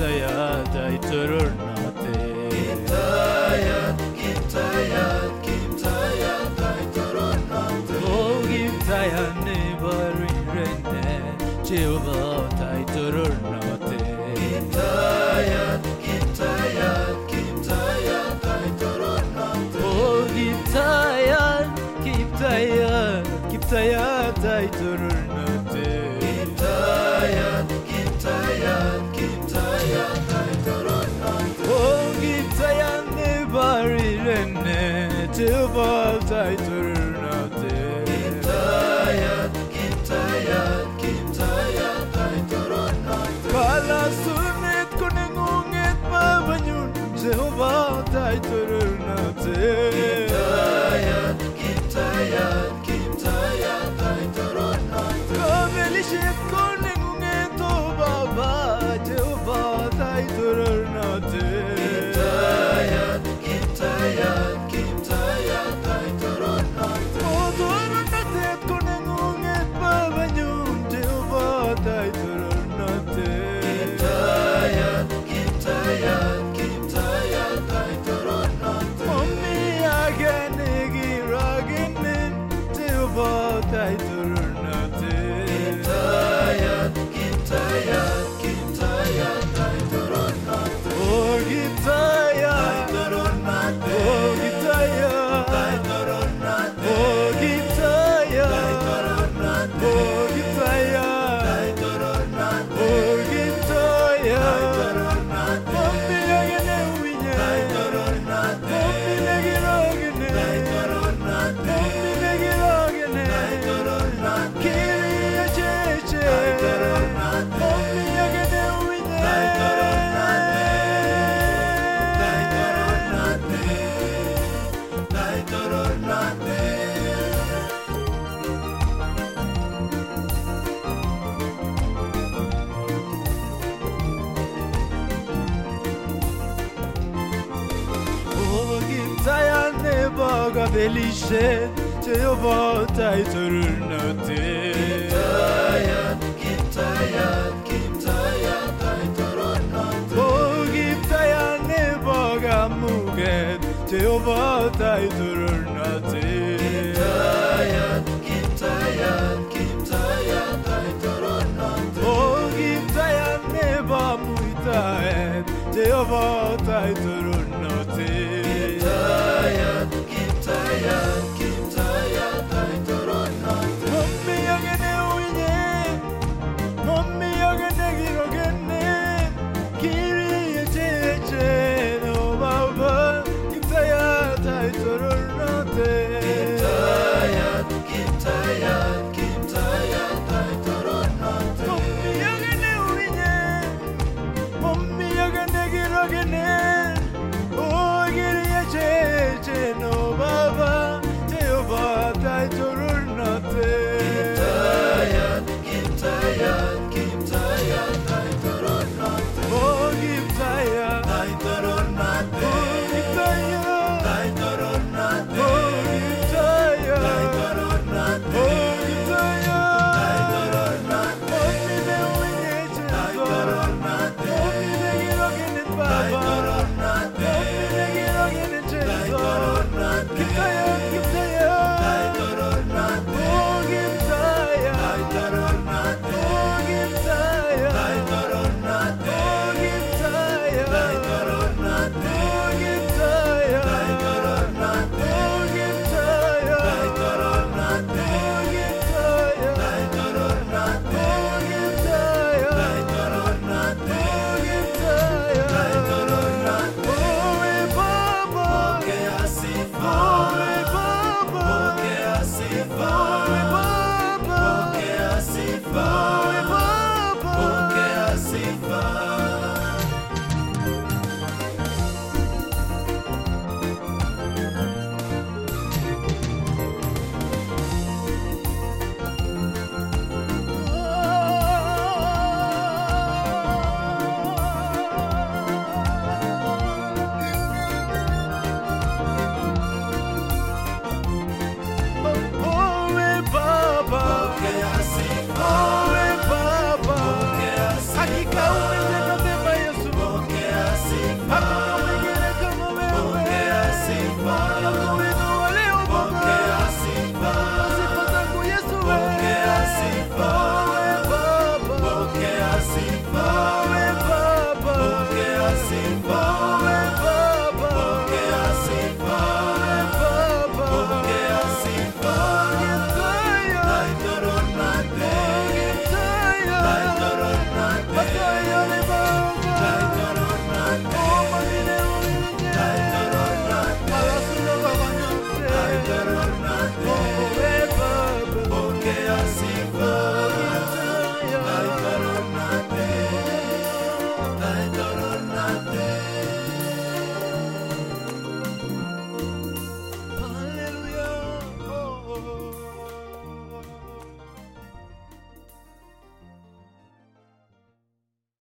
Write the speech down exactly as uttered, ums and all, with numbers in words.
Kiptayat ay tururnate. Kiptayat, Kiptayat, Kiptayat ay tururnate. Oh, Kiptayat ne barirene, Jehovah ay tururnate. Kiptayat, Kiptayat, Kiptayat ay tururnate. Oh, Kiptayat, Kiptayat, Kiptayat ay tururnate. Kiptayat, Kiptayat, Kiptayat ay tururnate. Oh, Kiptayat ne barirene, Jehovah ay tururnate. Kiptayat, Kiptayat, Kiptayat ay tururnate. Kala sunet kunengunget babanyun, Jehovah ay tururnate. Kiptayat, Kiptayat, Kiptayat ay tururnate. Kamelishit kunengunget o baba, Jehovah ay tururnate. Kiptayat, Kiptayat, Kiptayat ay tururnate. O tururnate kunengunget babanyun, Jehovah ay tururnate. Kiptayat, Kiptayat, Kiptayat ay tururnate. Mommy agane giraginen, Jehovah ay tururnate. Kiptayat, Kiptayat, Kiptayat ay tururnate. Oh, Kiptayat, Ay tururnate. oh, Kiptayat, Ay tururnate. oh, Ay Kiptayat, tururnate. oh, Kiptayat, Ay tururnate. oh, Ay Kiptayat. tururnate. Mommy agane uinye, Ay tururnate. Mommy negiragene, Ay tururnate. Mommy negiragene, Ay tururnate. Kyrie cheche, Ay tururnate. Mommy agane uinye. Ay tururnate. Ay tururnate. Ay tururnate. Oh, Kiptayat ne baga belishe, Jehovah ay tururnate. Kiptayat, Kiptayat, Kiptayat ay tururnate. Oh, Kiptayat ne baga muget, Jehovah ay tururnate. Kiptayat, Kiptayat, Kiptayat ay tururnate. Oh, Kiptayat ne ba muitaet, Jehovah ay tururnate. Kiptayat, Kiptayat, Kiptayat ay tururnate. Mommy agane uinye, Mommy agane girogene, Kyrie cheche no baba, Kiptayat ay tururnate. Kiptayat, Kiptayat, Kiptayat ay tururnate. Mommy agane uinye, Mommy agane girogene, oh Kyrie cheche no baba, Jehovah ay tururnate. Kiptayat, Kiptayat, Kiptayat ay tururnate. Oh, Kiptayat, Ay tururnate. oh, Kiptayat, Ay tururnate. oh, Kiptayat, Ay tururnate. oh, Kiptayat. Ay tururnate. Mommy ne uinye Ay chezo, tururnate. Mommy ne girogene Ay baba, tururnate. Mommy ne girogene Ay chezo. tururnate. Kiptayat, Kiptayat, Ay tururnate. oh, Kiptayat, Ay tururnate. oh, Kiptayat, Ay tururnate. oh, Kiptayat, Ay tururnate. oh, Kiptayat, Ay tururnate. oh, Kiptayat, Ay tururnate. oh, Kiptayat, Ay tururnate. oh, Kiptayat, Ay tururnate. oh, Kiptayat, Ay tururnate. oh, eh, Baba, Pokea sifa. oh, eh, Baba, Pokea sifa. oh, eh, Baba, Pokea sifa. oh, eh, Baba. Pokea sifa. Hakika uende